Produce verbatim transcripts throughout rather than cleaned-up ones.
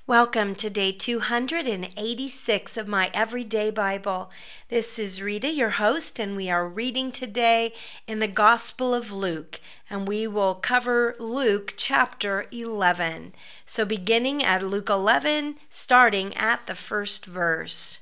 Welcome to day two hundred eighty-six of my Everyday Bible. This is Rita, your host, and we are reading today in the Gospel of Luke, and we will cover Luke chapter eleven. So beginning at Luke eleven, starting at the first verse.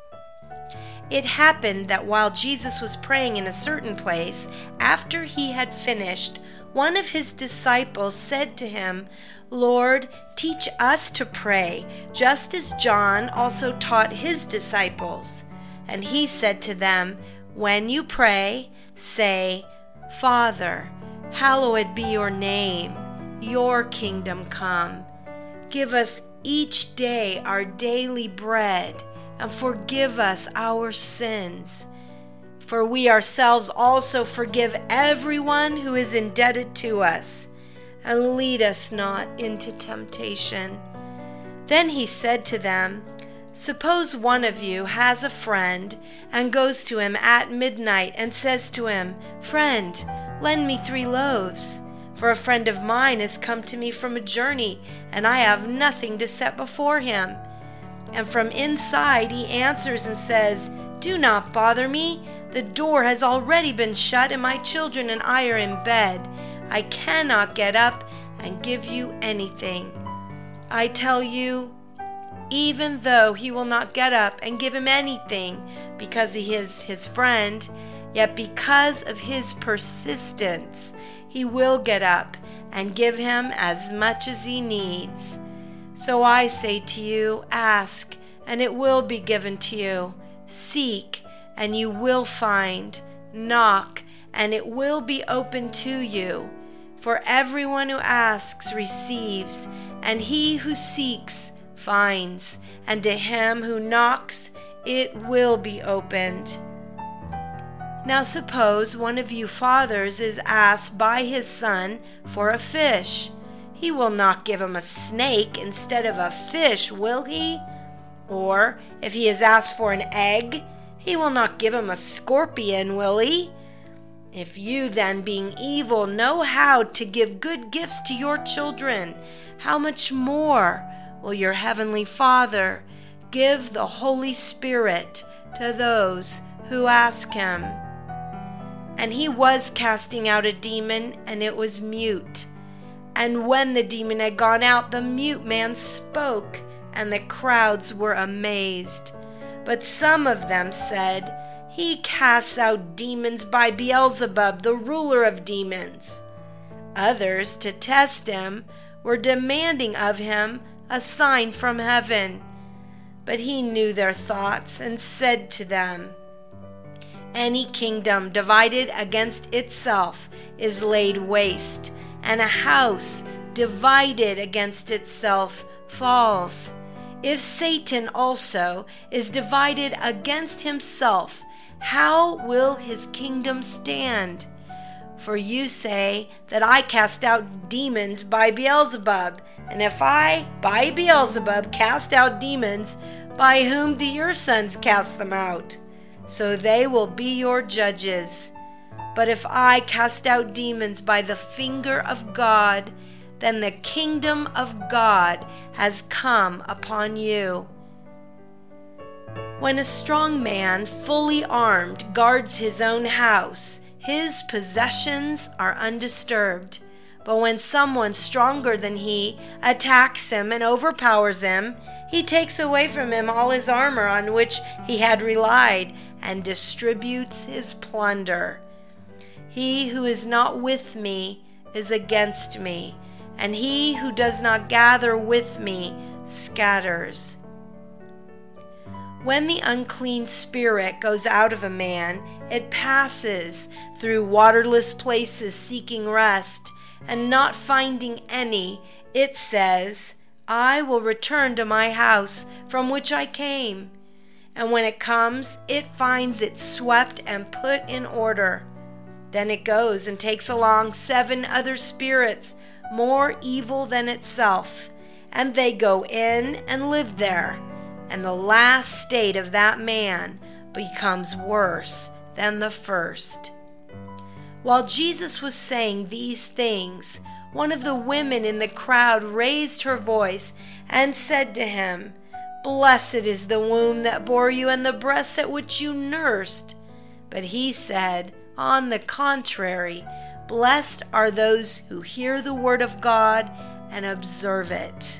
It happened that while Jesus was praying in a certain place, after he had finished, one of his disciples said to him, "Lord, teach us to pray, just as John also taught his disciples." And he said to them, "When you pray, say, 'Father, hallowed be your name, your kingdom come. Give us each day our daily bread, and forgive us our sins. For we ourselves also forgive everyone who is indebted to us. And lead us not into temptation." Then he said to them, "Suppose one of you has a friend and goes to him at midnight and says to him, 'Friend, lend me three loaves, for a friend of mine has come to me from a journey, and I have nothing to set before him.' And from inside he answers and says, 'Do not bother me. The door has already been shut, and my children and I are in bed. I cannot get up and give you anything.' I tell you, even though he will not get up and give him anything because he is his friend, yet because of his persistence, he will get up and give him as much as he needs. So I say to you, ask, and it will be given to you. Seek, and you will find. Knock, and it will be open to you. For everyone who asks receives, and he who seeks finds, and to him who knocks it will be opened. Now suppose one of you fathers is asked by his son for a fish. He will not give him a snake instead of a fish, will he? Or if he is asked for an egg, he will not give him a scorpion, will he? If you then, being evil, know how to give good gifts to your children, how much more will your heavenly Father give the Holy Spirit to those who ask him?" And he was casting out a demon, and it was mute. And when the demon had gone out, the mute man spoke, and the crowds were amazed. But some of them said, "He casts out demons by Beelzebub, the ruler of demons." Others, to test him, were demanding of him a sign from heaven. But he knew their thoughts and said to them, "Any kingdom divided against itself is laid waste, and a house divided against itself falls. If Satan also is divided against himself, how will his kingdom stand? For you say that I cast out demons by Beelzebub, and if I, by Beelzebub, cast out demons, by whom do your sons cast them out? So they will be your judges. But if I cast out demons by the finger of God, then the kingdom of God has come upon you. When a strong man, fully armed, guards his own house, his possessions are undisturbed. But when someone stronger than he attacks him and overpowers him, he takes away from him all his armor on which he had relied and distributes his plunder. He who is not with me is against me, and he who does not gather with me scatters. When the unclean spirit goes out of a man, it passes through waterless places seeking rest, and not finding any, it says, "I will return to my house from which I came." And when it comes, it finds it swept and put in order. Then it goes and takes along seven other spirits, more evil than itself, and they go in and live there. And the last state of that man becomes worse than the first. While Jesus was saying these things, one of the women in the crowd raised her voice and said to him, Blessed is the womb that bore you and the breasts at which you nursed. But he said, On the contrary, blessed are those who hear the word of God and observe it.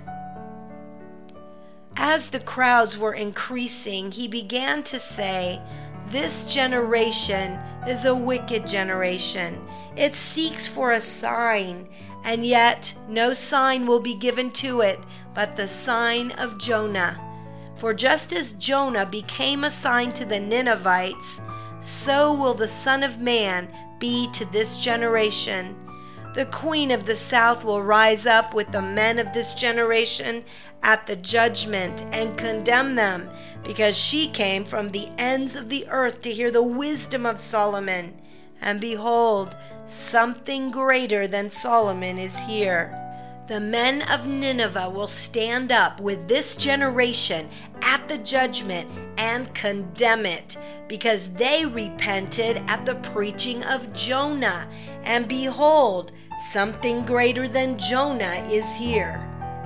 As the crowds were increasing, he began to say, This generation is a wicked generation. It seeks for a sign, and yet no sign will be given to it but the sign of Jonah. For just as Jonah became a sign to the Ninevites, so will the Son of Man be to this generation. The queen of the south will rise up with the men of this generation at the judgment and condemn them, because she came from the ends of the earth to hear the wisdom of Solomon. And behold, something greater than Solomon is here. The men of Nineveh will stand up with this generation at the judgment and condemn it, because they repented at the preaching of Jonah. And behold, something greater than Jonah is here.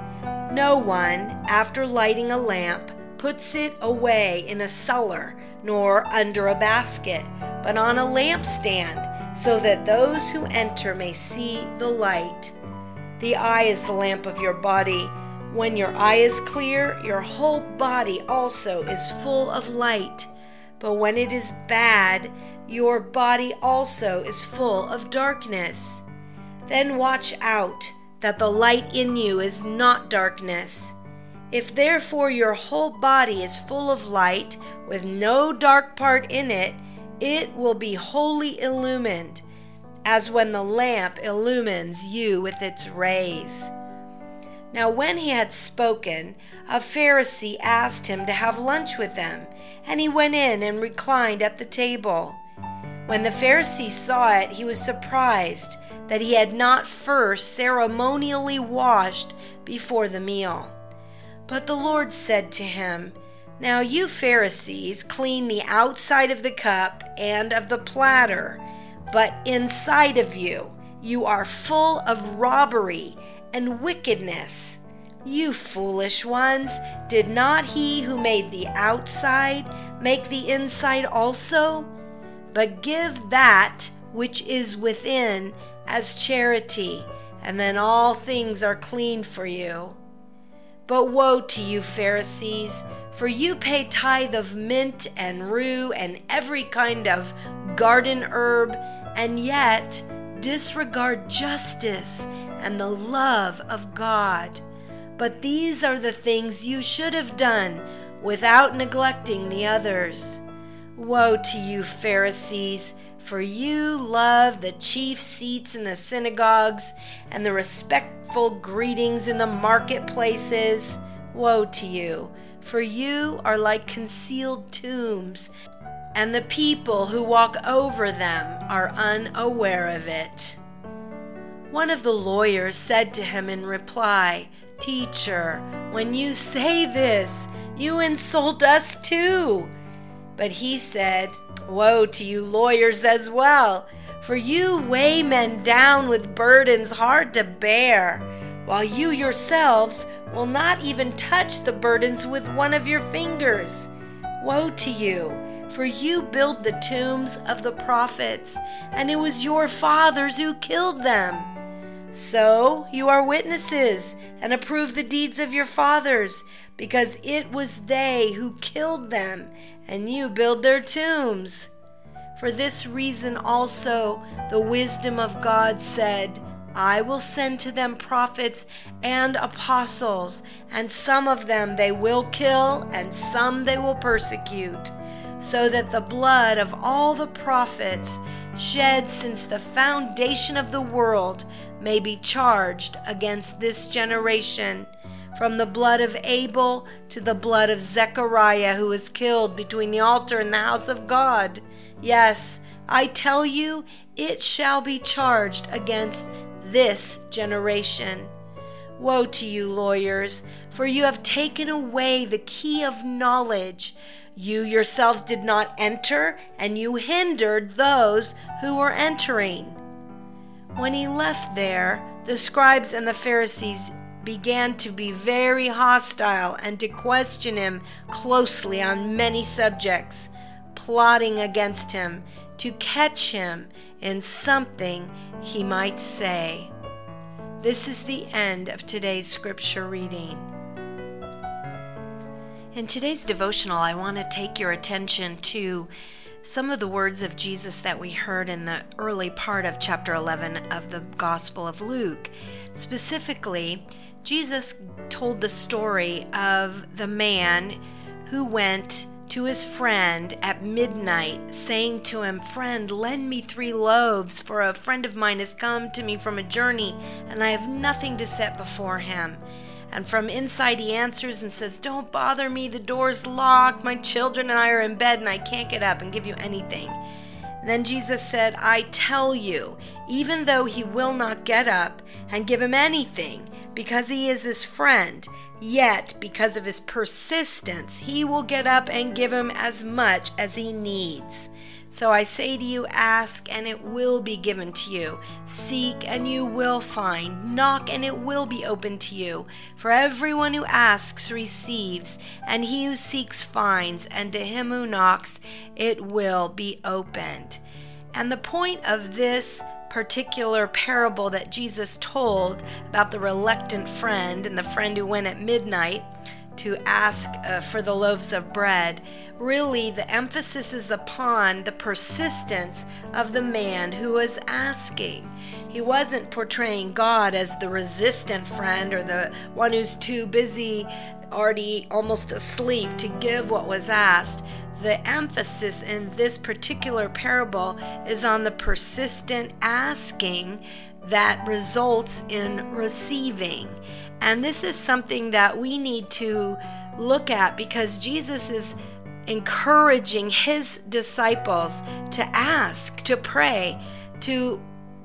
No one, after lighting a lamp, puts it away in a cellar, nor under a basket, but on a lampstand, so that those who enter may see the light. The eye is the lamp of your body. When your eye is clear, your whole body also is full of light. But when it is bad, your body also is full of darkness. Then watch out that the light in you is not darkness. If therefore your whole body is full of light, with no dark part in it, it will be wholly illumined, as when the lamp illumines you with its rays. Now when he had spoken, a Pharisee asked him to have lunch with them, and he went in and reclined at the table. When the Pharisee saw it, he was surprised that he had not first ceremonially washed before the meal. But the Lord said to him, Now you Pharisees clean the outside of the cup and of the platter, but inside of you, you are full of robbery and wickedness. You foolish ones, did not he who made the outside make the inside also? But give that which is within as charity, and then all things are clean for you. But woe to you, Pharisees, for you pay tithe of mint and rue and every kind of garden herb, and yet disregard justice and the love of God. But these are the things you should have done without neglecting the others. Woe to you, Pharisees, for you love the chief seats in the synagogues and the respectful greetings in the marketplaces. Woe to you, for you are like concealed tombs, and the people who walk over them are unaware of it. One of the lawyers said to him in reply, Teacher, when you say this, you insult us too. But he said, Woe to you lawyers as well, for you weigh men down with burdens hard to bear, while you yourselves will not even touch the burdens with one of your fingers. Woe to you, for you build the tombs of the prophets, and it was your fathers who killed them. So you are witnesses and approve the deeds of your fathers, because it was they who killed them, and you build their tombs. For this reason also the wisdom of God said, I will send to them prophets and apostles, and some of them they will kill, and some they will persecute, so that the blood of all the prophets shed since the foundation of the world may be charged against this generation, from the blood of Abel to the blood of Zechariah, who was killed between the altar and the house of God. Yes, I tell you, it shall be charged against this generation. Woe to you, lawyers, for you have taken away the key of knowledge. You yourselves did not enter, and you hindered those who were entering. When he left there, the scribes and the Pharisees began to be very hostile and to question him closely on many subjects, plotting against him to catch him in something he might say. This is the end of today's scripture reading. In today's devotional, I want to take your attention to some of the words of Jesus that we heard in the early part of chapter eleven of the Gospel of Luke. Specifically, Jesus told the story of the man who went to his friend at midnight, saying to him, "Friend, lend me three loaves, for a friend of mine has come to me from a journey, and I have nothing to set before him." And from inside he answers and says, "Don't bother me, the door's locked, my children and I are in bed, and I can't get up and give you anything." Then Jesus said, "I tell you, even though he will not get up and give him anything, because he is his friend, yet because of his persistence, he will get up and give him as much as he needs. So I say to you, ask and it will be given to you. Seek and you will find. Knock and it will be opened to you. For everyone who asks receives, and he who seeks finds, and to him who knocks it will be opened." And the point of this particular parable that Jesus told about the reluctant friend and the friend who went at midnight to ask uh, for the loaves of bread, really the emphasis is upon the persistence of the man who was asking. He wasn't portraying God as the resistant friend or the one who's too busy, already almost asleep, to give what was asked. The emphasis in this particular parable is on the persistent asking that results in receiving. And this is something that we need to look at, because Jesus is encouraging his disciples to ask, to pray, to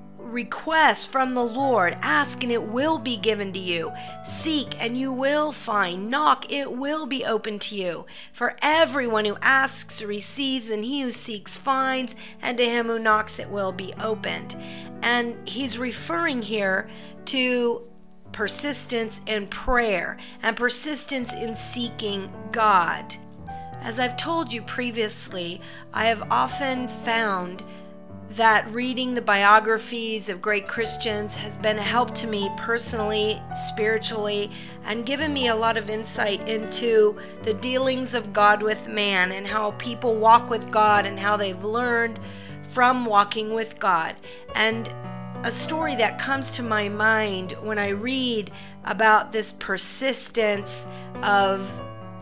request from the Lord. Ask and it will be given to you. Seek and you will find. Knock, it will be open to you. For everyone who asks receives, and he who seeks finds, and to him who knocks it will be opened. And he's referring here to persistence in prayer and persistence in seeking God. As I've told you previously, I have often found that reading the biographies of great Christians has been a help to me personally, spiritually, and given me a lot of insight into the dealings of God with man and how people walk with God and how they've learned from walking with God. And a story that comes to my mind when I read about this persistence of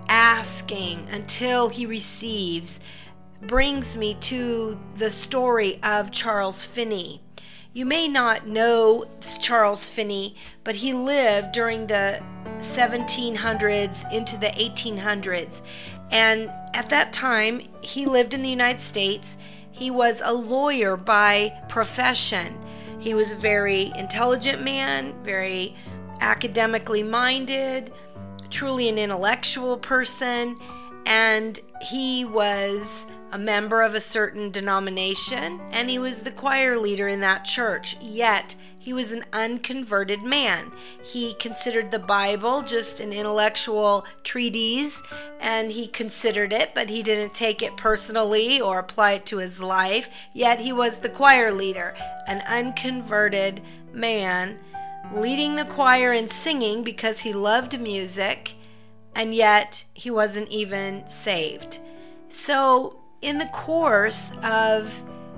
asking until he receives brings me to the story of Charles Finney. You may not know Charles Finney, but he lived during the seventeen hundreds into the eighteen hundreds. And at that time, he lived in the United States. He was a lawyer by profession. He was a very intelligent man, very academically minded, truly an intellectual person, and he was a member of a certain denomination, and he was the choir leader in that church. Yet, he was an unconverted man. He considered the Bible just an intellectual treatise, and he considered it, but he didn't take it personally or apply it to his life. Yet, he was the choir leader, an unconverted man, leading the choir and singing because he loved music, and yet he wasn't even saved. So, in the course of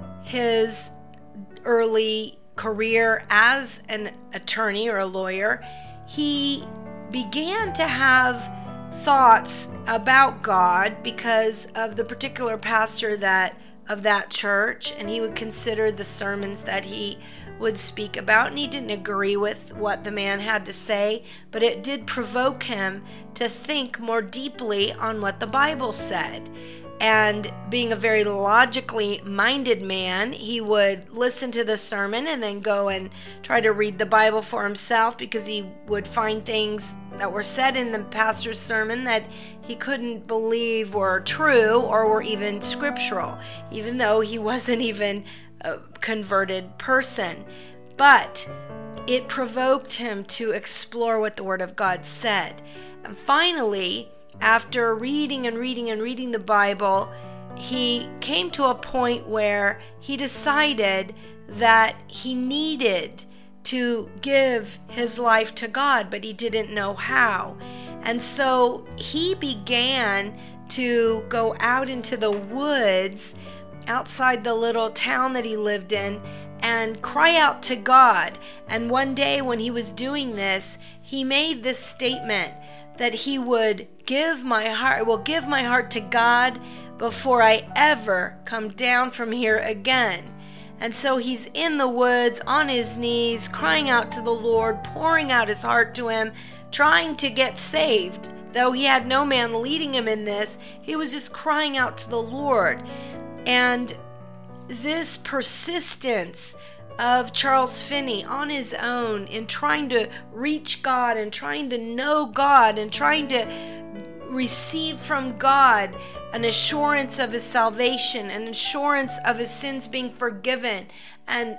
his early career as an attorney or a lawyer, he began to have thoughts about God because of the particular pastor that of that church, and he would consider the sermons that he would speak about, and he didn't agree with what the man had to say, but it did provoke him to think more deeply on what the Bible said. And being a very logically minded man, he would listen to the sermon and then go and try to read the Bible for himself, because he would find things that were said in the pastor's sermon that he couldn't believe were true or were even scriptural, even though he wasn't even a converted person. But it provoked him to explore what the Word of God said. And finally, after reading and reading and reading the Bible, he came to a point where he decided that he needed to give his life to God, but he didn't know how. And so he began to go out into the woods outside the little town that he lived in and cry out to God. And one day when he was doing this, he made this statement that he would give my heart, will give my heart to God before I ever come down from here again. And so he's in the woods on his knees, crying out to the Lord, pouring out his heart to him, trying to get saved. Though he had no man leading him in this, he was just crying out to the Lord. And this persistence of Charles Finney on his own in trying to reach God and trying to know God and trying to receive from God an assurance of his salvation, an assurance of his sins being forgiven, and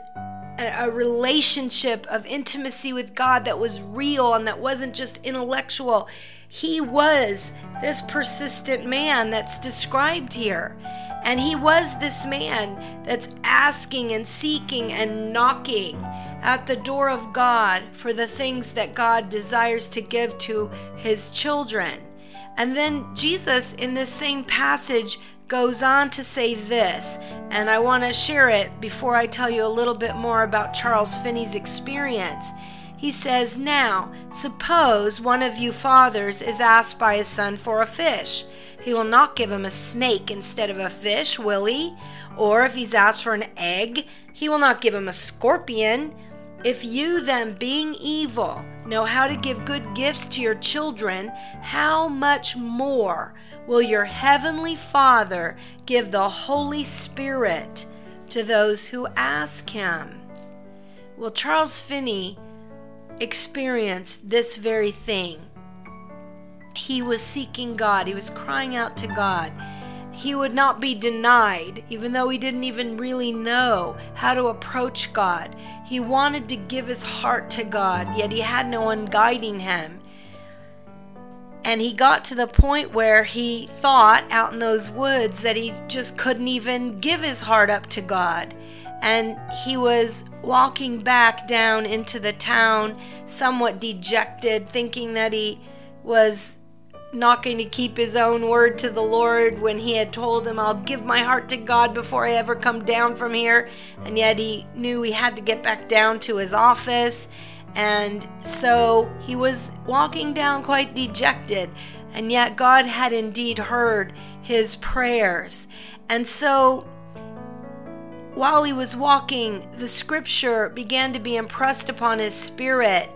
a relationship of intimacy with God that was real and that wasn't just intellectual. He was this persistent man that's described here. And he was this man that's asking and seeking and knocking at the door of God for the things that God desires to give to his children. And then Jesus, in this same passage, goes on to say this, and I want to share it before I tell you a little bit more about Charles Finney's experience. He says, "Now, suppose one of you fathers is asked by his son for a fish. He will not give him a snake instead of a fish, will he? Or if he's asked for an egg, he will not give him a scorpion. If you then, being evil, know how to give good gifts to your children, how much more will your heavenly Father give the Holy Spirit to those who ask him?" Well, Charles Finney experienced this very thing. He was seeking God. He was crying out to God. He would not be denied, even though he didn't even really know how to approach God. He wanted to give his heart to God, yet he had no one guiding him. And he got to the point where he thought out in those woods that he just couldn't even give his heart up to God. And he was walking back down into the town, somewhat dejected, thinking that he was not going to keep his own word to the Lord when he had told him, "I'll give my heart to God before I ever come down from here." And yet he knew he had to get back down to his office. And so he was walking down quite dejected. And yet God had indeed heard his prayers. And so while he was walking, the scripture began to be impressed upon his spirit.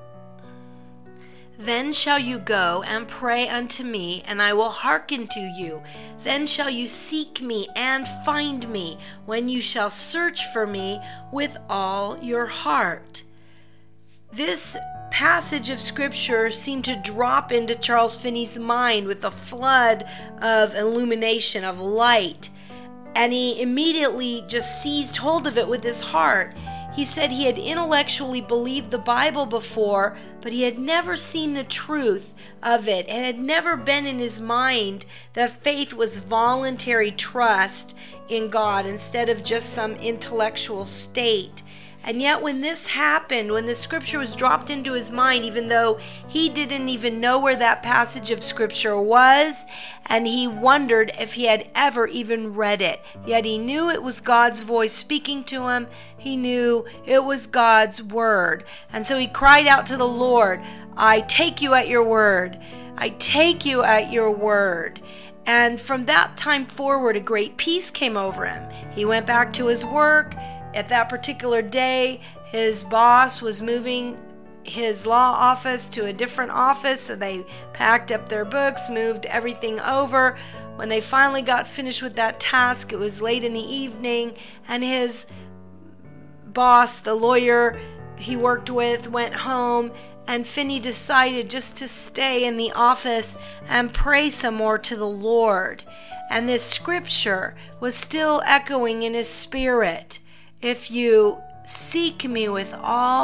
"Then shall you go and pray unto me, and I will hearken to you. Then shall you seek me and find me, when you shall search for me with all your heart." This passage of scripture seemed to drop into Charles Finney's mind with a flood of illumination, of light. And he immediately just seized hold of it with his heart. He said he had intellectually believed the Bible before, but he had never seen the truth of it. It had never been in his mind that faith was voluntary trust in God instead of just some intellectual state. And yet when this happened, when the scripture was dropped into his mind, even though he didn't even know where that passage of scripture was, and he wondered if he had ever even read it, yet he knew it was God's voice speaking to him. He knew it was God's word. And so he cried out to the Lord, "I take you at your word. I take you at your word." And from that time forward, a great peace came over him. He went back to his work. At that particular day, his boss was moving his law office to a different office, so they packed up their books, moved everything over. When they finally got finished with that task, it was late in the evening, and his boss, the lawyer he worked with, went home, and Finney decided just to stay in the office and pray some more to the Lord. And this scripture was still echoing in his spirit. "If you seek me with all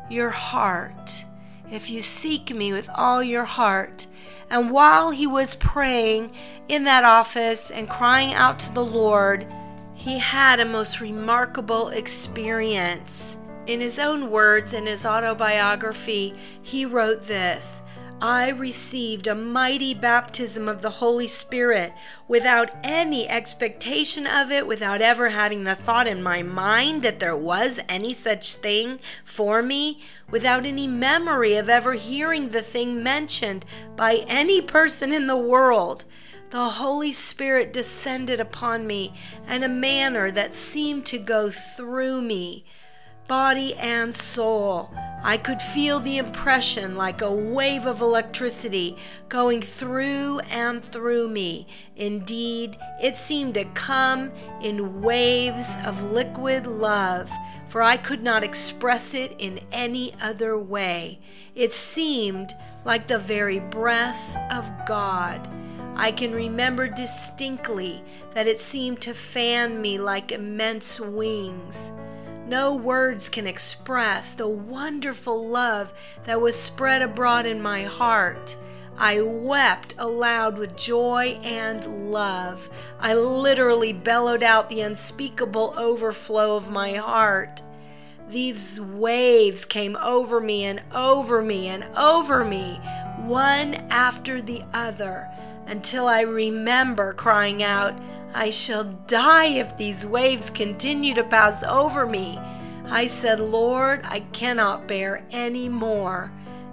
your heart, if you seek me with all your heart. And while he was praying in that office and crying out to the Lord, he had a most remarkable experience. In his own words, in his autobiography, he wrote this: I received a mighty baptism of the Holy Spirit without any expectation of it, without ever having the thought in my mind that there was any such thing for me, without any memory of ever hearing the thing mentioned by any person in the world. The Holy Spirit descended upon me in a manner that seemed to go through me, body and soul. I could feel the impression like a wave of electricity going through and through me. Indeed, it seemed to come in waves of liquid love, for I could not express it in any other way. It seemed like the very breath of God. I can remember distinctly that it seemed to fan me like immense wings. No words can express the wonderful love that was spread abroad in my heart. I wept aloud with joy and love. I literally bellowed out the unspeakable overflow of my heart. These waves came over me and over me and over me, one after the other, until I remember crying out, I shall die if these waves continue to pass over me. I said, Lord, I cannot bear any more.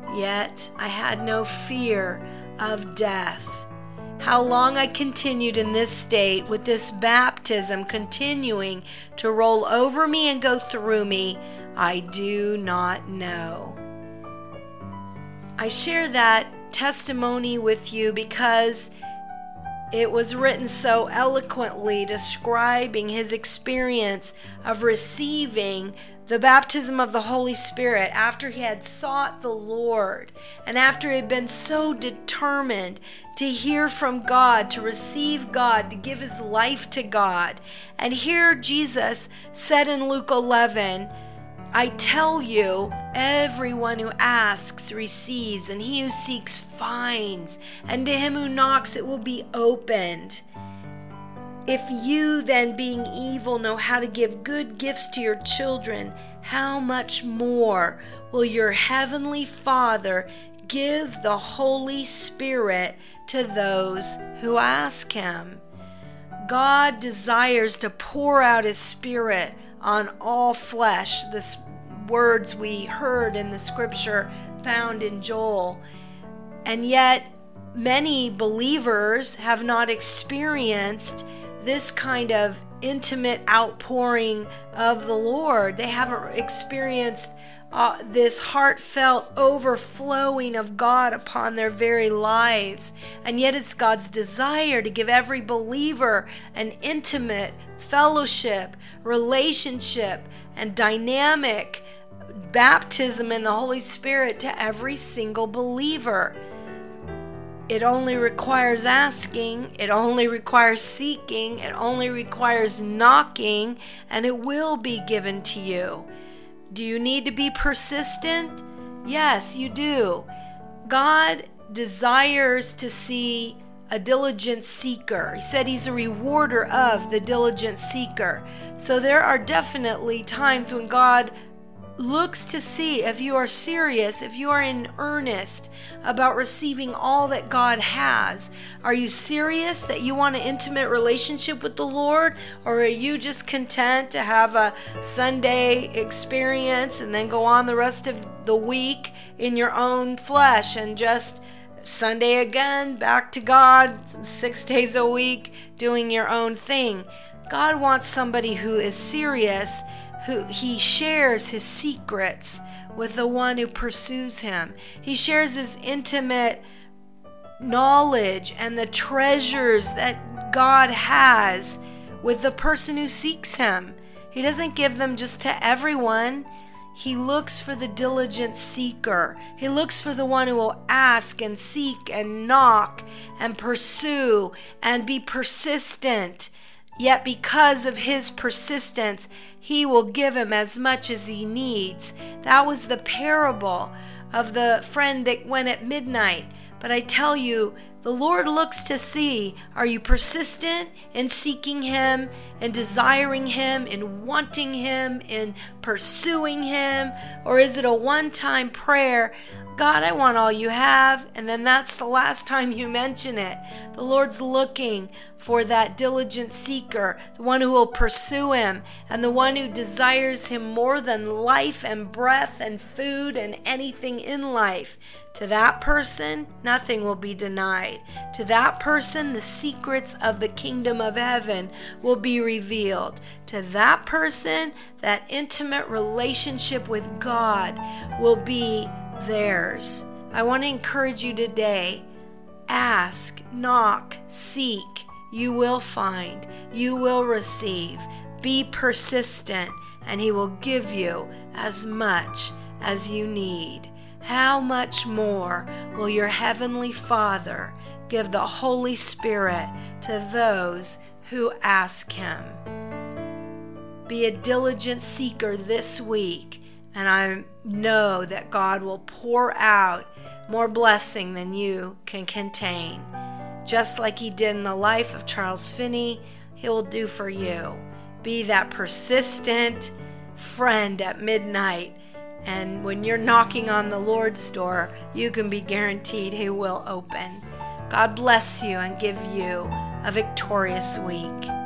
Yet I had no fear of death. How long I continued in this state with this baptism continuing to roll over me and go through me, I do not know. I share that testimony with you because it was written so eloquently describing his experience of receiving the baptism of the Holy Spirit after he had sought the Lord and after he had been so determined to hear from God, to receive God, to give his life to God. And here Jesus said in Luke eleven, I tell you, everyone who asks receives, and he who seeks finds, and to him who knocks it will be opened. If you then, being evil, know how to give good gifts to your children, how much more will your heavenly Father give the Holy Spirit to those who ask him? God desires to pour out his Spirit on all flesh. The words we heard in the scripture found in Joel. And yet many believers have not experienced this kind of intimate outpouring of the Lord. They haven't experienced uh, this heartfelt overflowing of God upon their very lives. And yet it's God's desire to give every believer an intimate fellowship, relationship, and dynamic baptism in the Holy Spirit to every single believer. It only requires asking, it only requires seeking, it only requires knocking, and it will be given to you. Do you need to be persistent? Yes, you do. God desires to see a diligent seeker. He said he's a rewarder of the diligent seeker. So there are definitely times when God looks to see if you are serious, if you are in earnest about receiving all that God has. Are you serious that you want an intimate relationship with the Lord? Or are you just content to have a Sunday experience and then go on the rest of the week in your own flesh and just Sunday again, back to God, six days a week, doing your own thing? God wants somebody who is serious, who he shares his secrets with the one who pursues him. He shares his intimate knowledge and the treasures that God has with the person who seeks him. He doesn't give them just to everyone. He looks for the diligent seeker. He looks for the one who will ask and seek and knock and pursue and be persistent Yet because of his persistence, he will give him as much as he needs. That was the parable of the friend that went at midnight. But I tell you, the Lord looks to see, are you persistent in seeking him, in desiring him, in wanting him, in pursuing him? Or is it a one-time prayer? God, I want all you have, and then that's the last time you mention it. The Lord's looking for that diligent seeker, the one who will pursue him, and the one who desires him more than life and breath and food and anything in life. To that person, nothing will be denied. To that person, the secrets of the kingdom of heaven will be revealed. To that person, that intimate relationship with God will be theirs. I want to encourage you today. Ask, knock, seek. You will find. You will receive. Be persistent, and he will give you as much as you need. How much more will your heavenly Father give the Holy Spirit to those who ask him? Be a diligent seeker this week, and I know that God will pour out more blessing than you can contain. Just like he did in the life of Charles Finney, he will do for you. Be that persistent friend at midnight. And when you're knocking on the Lord's door, you can be guaranteed he will open. God bless you and give you a victorious week.